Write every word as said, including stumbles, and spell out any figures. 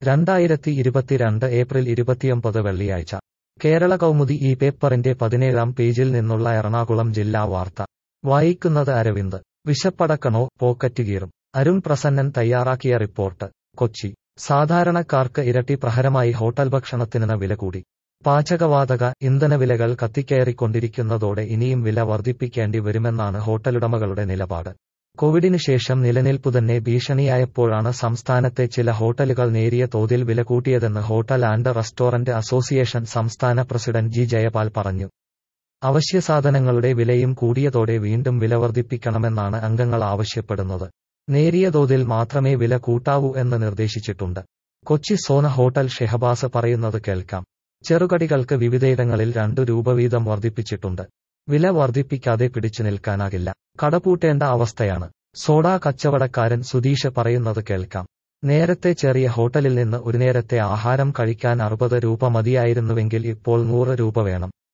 രണ്ടായിരത്തി ഇരുപത്തിരണ്ട് ഏപ്രിൽ ഇരുപത്തിയൊമ്പത് വെള്ളിയാഴ്ച കേരള കൗമുദി ഈ പേപ്പറിന്റെ പതിനേഴാം പേജിൽ നിന്നുള്ള എറണാകുളം ജില്ലാ വാർത്ത വായിക്കുന്നത് അരവിന്ദ്. വിശപ്പടക്കണോ പോക്കറ്റുകീറും? അരുൺ പ്രസന്നൻ തയ്യാറാക്കിയ റിപ്പോർട്ട്. കൊച്ചി. സാധാരണക്കാർക്ക് ഇരട്ടി പ്രഹരമായി ഹോട്ടൽ ഭക്ഷണത്തിന് വില കൂടി. പാചകവാതക ഇന്ധനവിലകൾ കത്തിക്കയറിക്കൊണ്ടിരിക്കുന്നതോടെ ഇനിയും വില വർദ്ധിപ്പിക്കേണ്ടി വരുമെന്നാണ് ഹോട്ടലുടമകളുടെ നിലപാട്. കോവിഡിന് ശേഷം നിലനിൽപ്പുതന്നെ ഭീഷണിയായപ്പോഴാണ് സംസ്ഥാനത്തെ ചില ഹോട്ടലുകൾ നേരിയ തോതിൽ വില കൂട്ടിയതെന്ന് ഹോട്ടൽ ആൻഡ് റെസ്റ്റോറന്റ് അസോസിയേഷൻ സംസ്ഥാന പ്രസിഡന്റ് ജി ജയപാൽ പറഞ്ഞു. അവശ്യസാധനങ്ങളുടെ വിലയും കൂടിയതോടെ വീണ്ടും വില വർദ്ധിപ്പിക്കണമെന്നാണ് അംഗങ്ങൾ ആവശ്യപ്പെടുന്നത്. നേരിയ തോതിൽ മാത്രമേ വില കൂട്ടാവൂ എന്ന് നിർദ്ദേശിച്ചിട്ടുണ്ട്. കൊച്ചി സോന ഹോട്ടൽ ഷെഹബാസ് പറയുന്നത് കേൾക്കാം. ചെറുകടികൾക്ക് വിവിധയിടങ്ങളിൽ രണ്ടു രൂപ വീതം വർദ്ധിപ്പിച്ചിട്ടുണ്ട്. വില വർദ്ധിപ്പിക്കാതെ പിടിച്ചു നിൽക്കാനാകില്ല. കടപൂട്ടേണ്ട അവസ്ഥയാണ്. സോഡാ കച്ചവടക്കാരൻ സുധീഷ് പറയുന്നത് കേൾക്കാം. നേരത്തെ ചെറിയ ഹോട്ടലിൽ നിന്ന് ഒരു നേരത്തെ ആഹാരം കഴിക്കാൻ അറുപത് രൂപ മതിയായിരുന്നുവെങ്കിൽ ഇപ്പോൾ നൂറ് രൂപ വേണം.